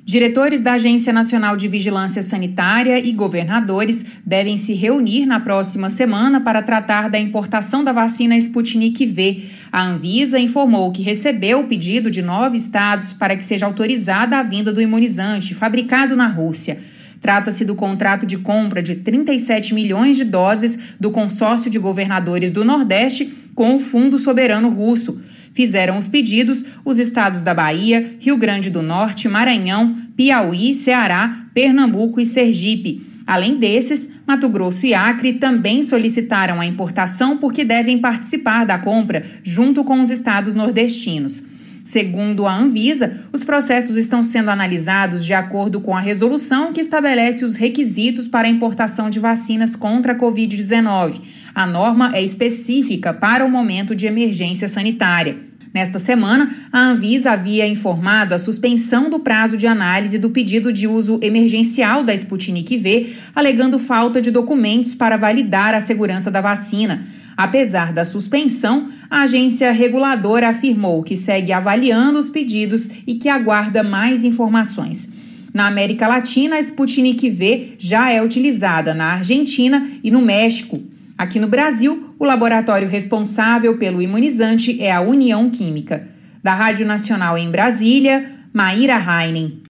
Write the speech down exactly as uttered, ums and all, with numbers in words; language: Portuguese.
Diretores da Agência Nacional de Vigilância Sanitária e governadores devem se reunir na próxima semana para tratar da importação da vacina Sputnik V. A Anvisa informou que recebeu o pedido de nove estados para que seja autorizada a vinda do imunizante, fabricado na Rússia. Trata-se do contrato de compra de trinta e sete milhões de doses do consórcio de governadores do Nordeste com o Fundo Soberano Russo. Fizeram os pedidos os estados da Bahia, Rio Grande do Norte, Maranhão, Piauí, Ceará, Pernambuco e Sergipe. Além desses, Mato Grosso e Acre também solicitaram a importação porque devem participar da compra junto com os estados nordestinos. Segundo a Anvisa, os processos estão sendo analisados de acordo com a resolução que estabelece os requisitos para a importação de vacinas contra a covid dezenove. A norma é específica para o momento de emergência sanitária. Nesta semana, a Anvisa havia informado a suspensão do prazo de análise do pedido de uso emergencial da Sputnik V, alegando falta de documentos para validar a segurança da vacina. Apesar da suspensão, a agência reguladora afirmou que segue avaliando os pedidos e que aguarda mais informações. Na América Latina, a Sputnik V já é utilizada na Argentina e no México. Aqui no Brasil, o laboratório responsável pelo imunizante é a União Química. Da Rádio Nacional em Brasília, Maíra Heinen.